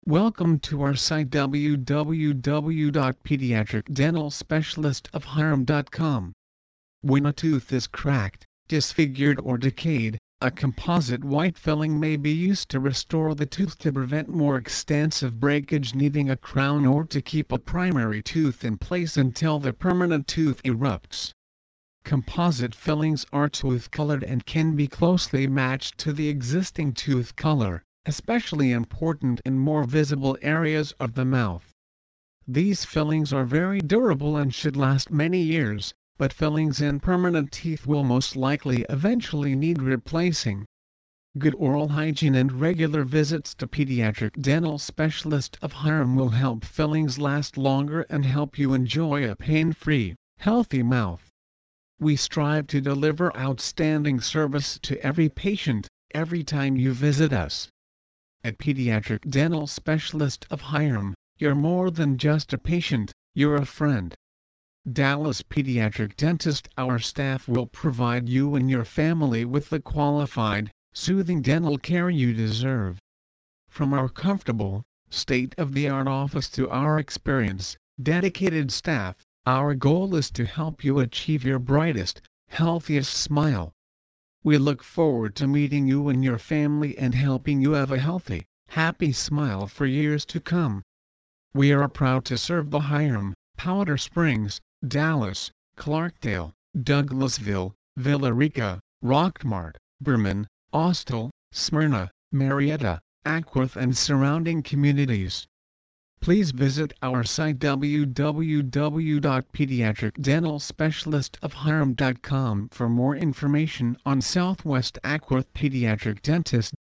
Welcome to our site www.pediatricdentalspecialistofhiram.com. When a tooth is cracked, disfigured or decayed, a composite white filling may be used to restore the tooth to prevent more extensive breakage needing a crown or to keep a primary tooth in place until the permanent tooth erupts. Composite fillings are tooth-colored and can be closely matched to the existing tooth color, especially important in more visible areas of the mouth. These fillings are very durable and should last many years, but fillings in permanent teeth will most likely eventually need replacing. Good oral hygiene and regular visits to Pediatric Dental Specialist of Hiram will help fillings last longer and help you enjoy a pain-free, healthy mouth. We strive to deliver outstanding service to every patient, every time you visit us. At Pediatric Dental Specialist of Hiram, you're more than just a patient, you're a friend. Dallas Pediatric Dentist. Our staff will provide you and your family with the qualified, soothing dental care you deserve. From our comfortable, state-of-the-art office to our experienced, dedicated staff, our goal is to help you achieve your brightest, healthiest smile. We look forward to meeting you and your family and helping you have a healthy, happy smile for years to come. We are proud to serve the Hiram, Powder Springs, Dallas, Clarkdale, Douglasville, Villa Rica, Rockmart, Berman, Austell, Smyrna, Marietta, Acworth and surrounding communities. Please visit our site www.pediatricdentalspecialistofhiram.com for more information on Southwest Acworth Pediatric Dentist.